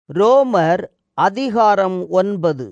ரோமர் அதிகாரம் 9.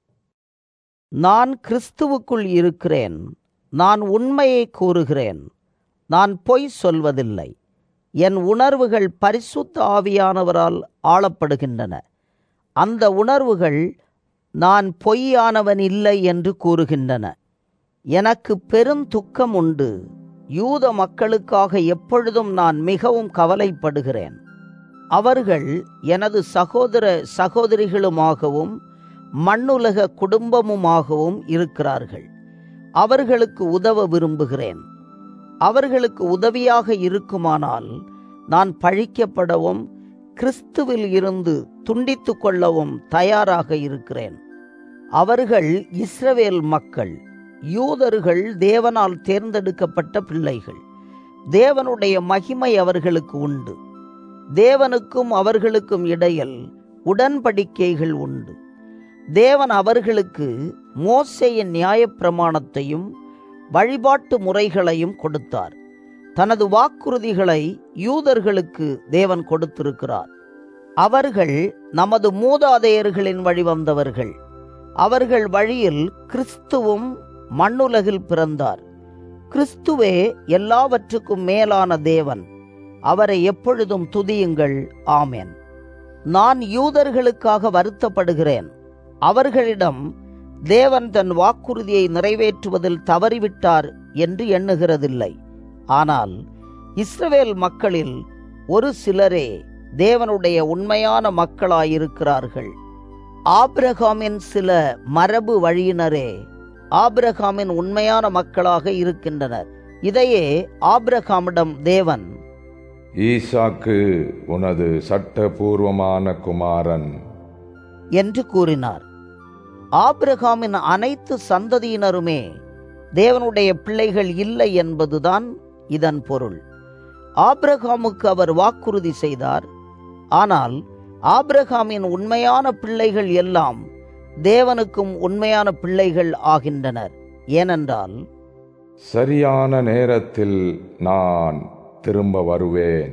நான் கிறிஸ்துவுக்குள் இருக்கிறேன், நான் உண்மையை கூறுகிறேன், நான் பொய் சொல்வதில்லை. என் உணர்வுகள் பரிசுத்த ஆவியானவரால் ஆளப்படுகின்றன. அந்த உணர்வுகள் நான் பொய்யானவன் இல்லை என்று கூறுகின்றன. எனக்கு பெருந்துக்கம் உண்டு. யூத மக்களுக்காக எப்பொழுதும் நான் மிகவும் கவலைப்படுகிறேன். அவர்கள் எனது சகோதர சகோதரிகளுமாகவும் மண்ணுலக குடும்பமுமாகவும் இருக்கிறார்கள். அவர்களுக்கு உதவ விரும்புகிறேன். அவர்களுக்கு உதவியாக இருக்குமானால் நான் பழிக்கப்படவும் கிறிஸ்துவில் இருந்து துண்டித்து கொள்ளவும் தயாராக இருக்கிறேன். அவர்கள் இஸ்ரவேல் மக்கள், யூதர்கள் தேவனால் தேர்ந்தெடுக்கப்பட்ட பிள்ளைகள். தேவனுடைய மகிமை அவர்களுக்கு உண்டு. தேவனுக்கும் அவர்களுக்கும் இடையில் உடன்படிக்கைகள் உண்டு. தேவன் அவர்களுக்கு மோசேயின் நியாயப்பிரமாணத்தையும் வழிபாட்டு முறைகளையும் கொடுத்தார். தனது வாக்குறுதிகளை யூதர்களுக்கு தேவன் கொடுத்திருக்கிறார். அவர்கள் நமது மூதாதையர்களின் வழி வந்தவர்கள். அவர்கள் வழியில் கிறிஸ்துவும் மண்ணுலகில் பிறந்தார். கிறிஸ்துவே எல்லாவற்றுக்கும் மேலான தேவன். அவரை எப்பொழுதும் துதியுங்கள். ஆமென். நான் யூதர்களுக்காக வருத்தப்படுகிறேன். அவர்களிடம் தேவன் தன் வாக்குறுதியை நிறைவேற்றுவதில் தவறிவிட்டார் என்று எண்ணுகிறதில்லை. ஆனால் இஸ்ரவேல் மக்களில் ஒரு சிலரே தேவனுடைய உண்மையான மக்களாயிருக்கிறார்கள். ஆபிரகாமின் சில மரபு வழியினரே ஆபிரகாமின் உண்மையான மக்களாக இருக்கின்றனர். இதையே ஆபிரகாமிடம் தேவன், ஈசாக்கு உனது சட்டபூர்வமான குமாரன் என்று கூறினார். ஆபிரகாமின் அனைத்து சந்ததியினருமே தேவனுடைய பிள்ளைகள் இல்லை என்பதுதான் இதன் பொருள். ஆபிரகாமுக்கு அவர் வாக்குறுதி செய்தார். ஆனால் ஆபிரகாமின் உண்மையான பிள்ளைகள் எல்லாம் தேவனுக்கும் உண்மையான பிள்ளைகள் ஆகின்றனர். ஏனென்றால், சரியான நேரத்தில் நான் திரும்ப வருவேன்,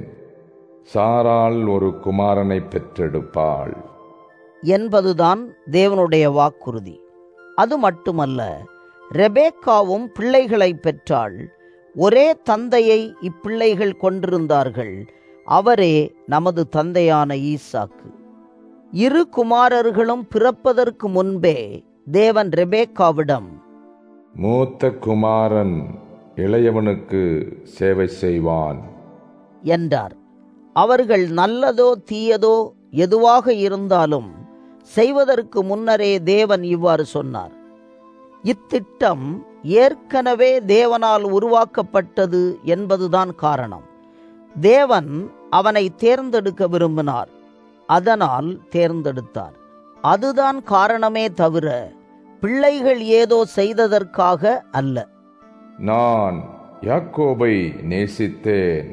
சாராள் ஒரு குமாரனை பெற்றெடுப்பாள் என்பதுதான் தேவனுடைய வாக்குறுதி. அது மட்டுமல்ல, ரெபேக்காவும் பிள்ளைகளை பெற்றாள். ஒரே தந்தையை இப்பிள்ளைகள் கொண்டிருந்தார்கள். அவரே நமது தந்தையான ஈசாக்கு. இரு குமாரர்களும் பிறப்பதற்கு முன்பே தேவன் ரெபேக்காவிடம், மூத்த குமாரன் இளையவனுக்கு சேவை செய்வான் என்றார். அவர்கள் நல்லதோ தீயதோ எதுவாக இருந்தாலும் செய்வதற்கு முன்னரே தேவன் இவ்வாறு சொன்னார். இத்திட்டம் ஏற்கனவே தேவனால் உருவாக்கப்பட்டது என்பதுதான் காரணம். தேவன் அவனை தேர்ந்தெடுக்க விரும்பினார். அதனால் தேர்ந்தெடுத்தார். அதுதான் காரணமே தவிர பிள்ளைகள் ஏதோ செய்ததற்காக அல்ல. நான் யாக்கோபை நேசித்தேன்,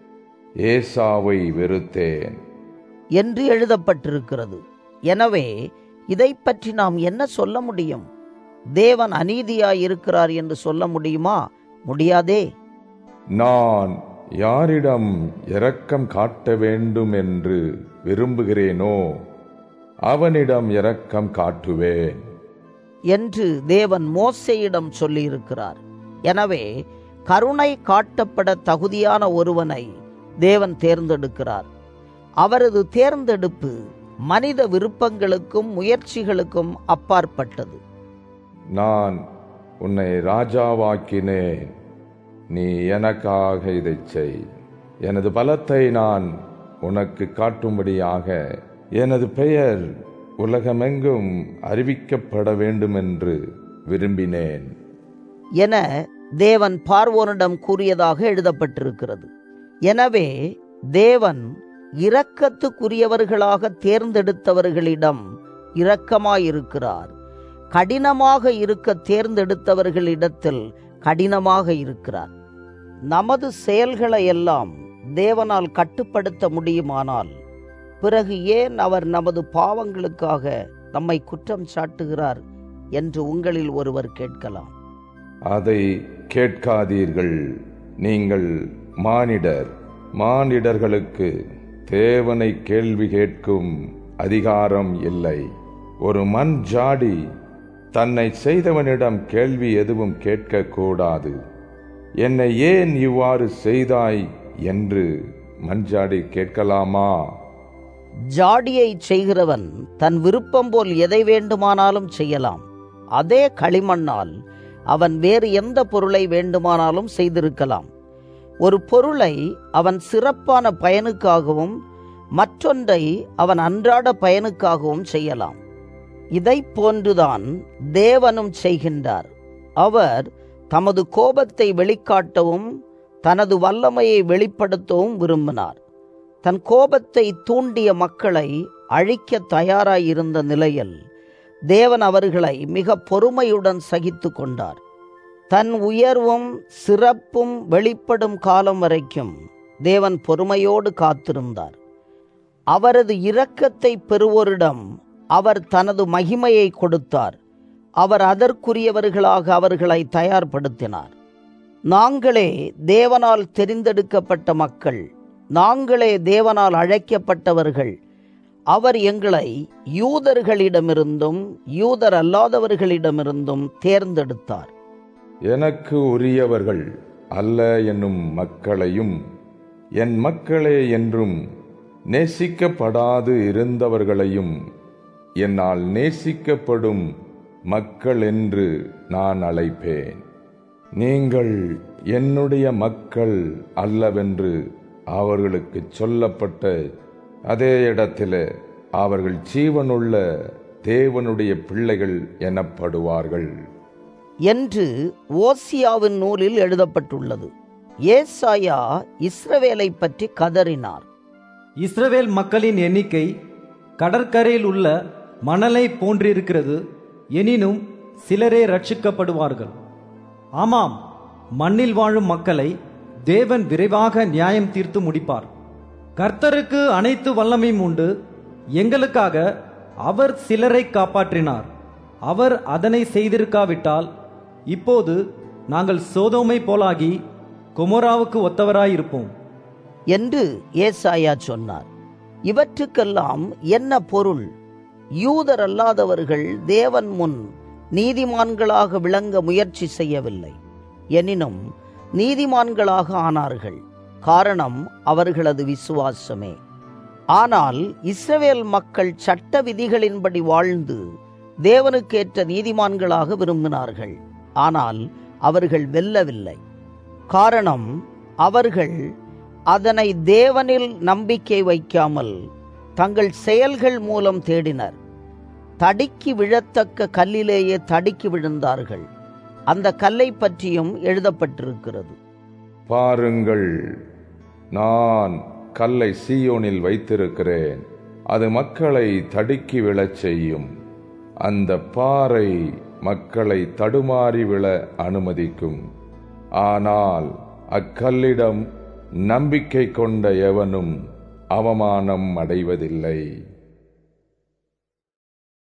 ஏசாவை வெறுத்தேன் என்று எழுதப்பட்டிருக்கிறது. எனவே இதை பற்றி நாம் என்ன சொல்ல முடியும்? தேவன் அநீதியாயிருக்கிறார் என்று சொல்ல முடியுமா? முடியாதே. நான் யாரிடம் இரக்கம் காட்ட வேண்டும் என்று விரும்புகிறேனோ அவனிடம் இரக்கம் காட்டுவேன் என்று தேவன் மோசேயிடம் சொல்லியிருக்கிறார். எனவே கருணை காட்டப்பட தகுதியான ஒருவனை தேவன் தேர்ந்தெடுக்கிறார். அவரது தேர்ந்தெடுப்பு மனித விருப்பங்களுக்கும் முயற்சிகளுக்கும் அப்பாற்பட்டது. நான் உன்னை ராஜாவாக்கினேன், நீ எனக்காக இதைச் செய். எனது பலத்தை நான் உனக்கு காட்டும்படியாக எனது பெயர் உலகமெங்கும் அறிவிக்கப்பட வேண்டுமென்று விரும்பினேன் என தேவன் பார்வோனிடம் கூறியதாக எழுதப்பட்டிருக்கிறது. எனவே தேவன் இரக்கத்துக்குரியவர்களாக தேர்ந்தெடுத்தவர்களிடம் இரக்கமாயிருக்கிறார். கடினமாக இருக்க தேர்ந்தெடுத்தவர்களிடத்தில் கடினமாக இருக்கிறார். நமது செயல்களை எல்லாம் தேவனால் கட்டுப்படுத்த முடியுமானால் பிறகு ஏன் அவர் நமது பாவங்களுக்காக நம்மை குற்றம் சாட்டுகிறார் என்று உங்களில் ஒருவர் கேட்கலாம். அதை கேட்காதீர்கள். நீங்கள் மானிடர்களுக்கு தேவனை கேள்வி கேட்கும் அதிகாரம் இல்லை. ஒரு மண் ஜாடி தன்னை செய்தவனிடம் கேள்வி எதுவும் கேட்கக்கூடாது. என்னை ஏன் இவ்வாறு செய்தாய் என்று மண்ஜாடி கேட்கலாமா? ஜாடியை செய்கிறவன் தன் விருப்பம் போல் எதை வேண்டுமானாலும் செய்யலாம். அதே களிமண்ணால் அவன் வேறு எந்த பொருளை வேண்டுமானாலும் செய்திருக்கலாம். ஒரு பொருளை அவன் சிறப்பான பயனுக்காகவும் மற்றொன்றை அவன் அன்றாட பயனுக்காகவும் செய்யலாம். இதை போன்றுதான் தேவனும் செய்கின்றார். அவர் தமது கோபத்தை வெளிக்காட்டவும் தனது வல்லமையை வெளிப்படுத்தவும் விரும்பினார். தன் கோபத்தை தூண்டிய மக்களை அழிக்க தயாராயிருந்த நிலையில் தேவன் அவர்களை மிக பொறுமையுடன் சகித்து கொண்டார். தன் உயர்வும் சிறப்பும் வெளிப்படும் காலம் வரைக்கும் தேவன் பொறுமையோடு காத்திருந்தார். அவரது இரக்கத்தை பெறுவோரிடம் அவர் தனது மகிமையை கொடுத்தார். அவர் அதற்குரியவர்களாக அவர்களை தயார்படுத்தினார். நாங்களே தேவனால் தெரிந்தெடுக்கப்பட்ட மக்கள், நாங்களே தேவனால் அழைக்கப்பட்டவர்கள். அவர் எங்களை யூதர்களிடமிருந்தும் யூதர் அல்லாதவர்களிடமிருந்தும் தேர்ந்தெடுத்தார். எனக்கு உரியவர்கள் அல்ல என்னும் மக்களையும் என் மக்களே என்றும் நேசிக்கப்படாது இருந்தவர்களையும் என்னால் நேசிக்கப்படும் மக்கள் என்று நான் அழைப்பேன். நீங்கள் என்னுடைய மக்கள் அல்லவென்று அவர்களுக்கு சொல்லப்பட்ட அதே இடத்திலே அவர்கள் ஜீவனுள்ள தேவனுடைய பிள்ளைகள் எனப்படுவார்கள் என்று ஓசியாவின் நூலில் எழுதப்பட்டுள்ளது. ஏசாயா இஸ்ரவேலை பற்றி கதறினார். இஸ்ரவேல் மக்களின் எண்ணிக்கை கடற்கரையில் உள்ள மணலை போன்றிருக்கிறது. எனினும் சிலரே ரட்சிக்கப்படுவார்கள். ஆமாம், மண்ணில் வாழும் மக்களை தேவன் விரைவாக நியாயம் தீர்த்து முடிப்பார். கர்த்தருக்கு அனைத்து வல்லமையும் உண்டு. எங்களுக்காக அவர் சிலரை காப்பாற்றினார். அவர் அதனை செய்திருக்காவிட்டால் இப்போது நாங்கள் சோதோமை போலாகி கொமோராவுக்கு ஒத்தவராயிருப்போம் என்று ஏசாயா சொன்னார். இவற்றுக்கெல்லாம் என்ன பொருள்? யூதர் அல்லாதவர்கள் தேவன் முன் நீதிமான்களாக விளங்க முயற்சி செய்யவில்லை. எனினும் நீதிமான்களாக ஆனார்கள். காரணம் அவர்களது விசுவாசமே. ஆனால் இஸ்ரவேல் மக்கள் சட்ட விதிகளின்படி வாழ்ந்து தேவனுக்கேற்ற நீதிமான்களாக விரும்பினார்கள். ஆனால் அவர்கள் வெல்லவில்லை. காரணம் அவர்கள் அதனை தேவனில் நம்பிக்கை வைக்காமல் தங்கள் செயல்கள் மூலம் தேடினர். தடுக்கி விழத்தக்க கல்லிலேயே தடுக்கி விழுந்தார்கள். அந்த கல்லை பற்றியும் எழுதப்பட்டிருக்கிறது. பாருங்கள், நான் கல்லை சீயோனில் வைத்திருக்கிறேன். அது மக்களை தடுக்கி விழச் செய்யும். அந்த பாறை மக்களை தடுமாறி விழ அனுமதிக்கும். ஆனால் அக்கல்லிடம் நம்பிக்கை கொண்ட எவனும் அவமானம் அடைவதில்லை.